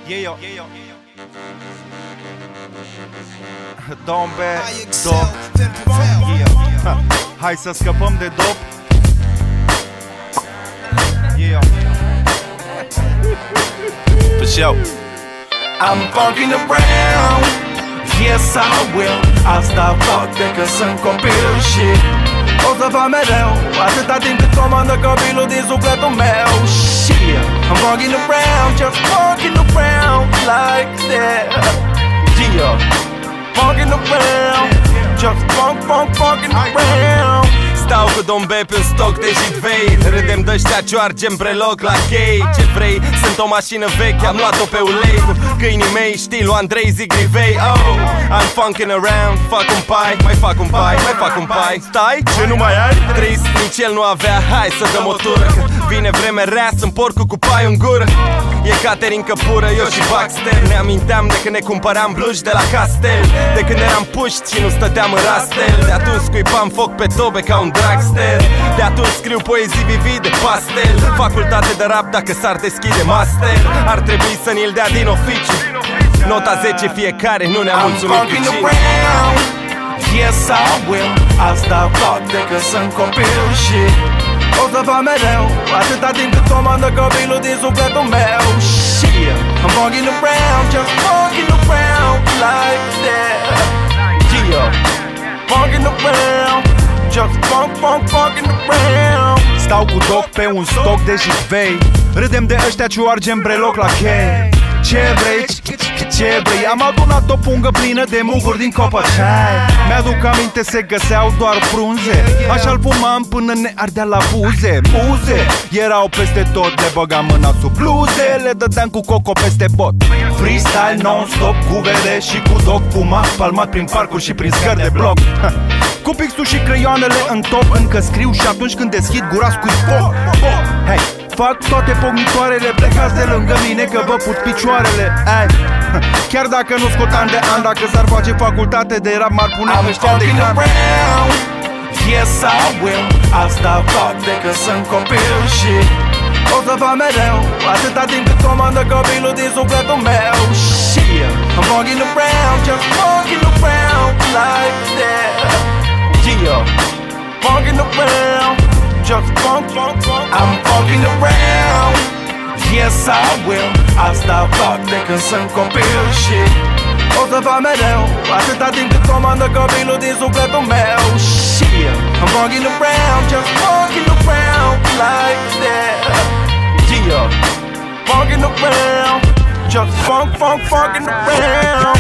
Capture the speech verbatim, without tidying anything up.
Yeah, yo. Dombe, dop, yeah. Hai să scăpăm de dop. Yeah. For sure. I'm fucking around. Yes, I will. I'll stop fuck de că sunt copil și o să fac mereu atâta timp cât comandă copilul din sufletul meu. Shit, I'm fucking around, just fucking around like that. Yeah, fucking around, just funk, funk, fucking around. Stau cu dombe pe un stoc de jitvei. Râdem de-ăștia ce o argem preloc la chei. Ce vrei? Sunt o mașină veche, am luat-o pe ulei. Cu câinii mei, stilul Andrei Zigrivei. Oh, I'm funkin' around. Fac un pai, mai fac un pai, mai fac un pai. Stai? Ce nu mai ai? Trist, nici el nu avea. Hai să dăm o tură, că vine vreme rea, sunt porcul cu pai în gură. E Caterinca pură, eu și Baxter. Ne aminteam de când ne cumpăram bluși de la Castel. De când eram puști și nu stăteam în rastel. De atunci scuipam foc pe tobe ca un dragster. De atunci scriu poezii vivii de pastel. Facultate de rap dacă s-ar deschide master. Ar trebui să ni-l dea din oficiu. Nota zece fiecare, nu ne-am mulțumit cu cine. Yes, I will. I'll stop fuck de că sunt copil și o să fac mereu atâta timp cât comandă copilul din sufletul meu. Shit, I'm fucking around, just fucking around like that. Yeah, fucking around, just funk, funk, fucking around. Stau cu doc pe un stoc de jitvei. Râdem de ăștia ce o argem breloc la chei. Ce vrei? Ce vrei? Am adunat o pungă plină de muguri din copacai. Mi-aduc aminte se găseau doar frunze. Așa-l fumam până ne ardea la buze. Muze erau peste tot, le băgam mâna sub bluze. Le dădeam cu coco peste bot. Freestyle non-stop cu vede și cu doc. Fumat, palmat prin parcuri și prin scări de bloc. Cu pixul și creioanele în top. Încă scriu și atunci când deschid gura scui foc. Hey, fac toate pognitoarele, plecați de lângă mine că vă put picioarele. Ay, chiar dacă nu scotam de an, dacă s-ar face facultate de rap, m-ar pune ăștia de can. Yes, I will. I'll stop fuck de că sunt copil și o să fac mereu atâta timp cât comandă copilul din sufletul meu. Shit, I'm fucking around, just fucking around like that. Yeah, fucking around, just funk, funk, funk. I'm fucking around. Yes, I will. I'll stop fuck de când sunt copil și o să fac mereu atâta timp cât comandă copilul din sufletul meu. Shit, I'm fucking around, just fucking around like that. Yeah, fucking around, just funk, funk, fucking around.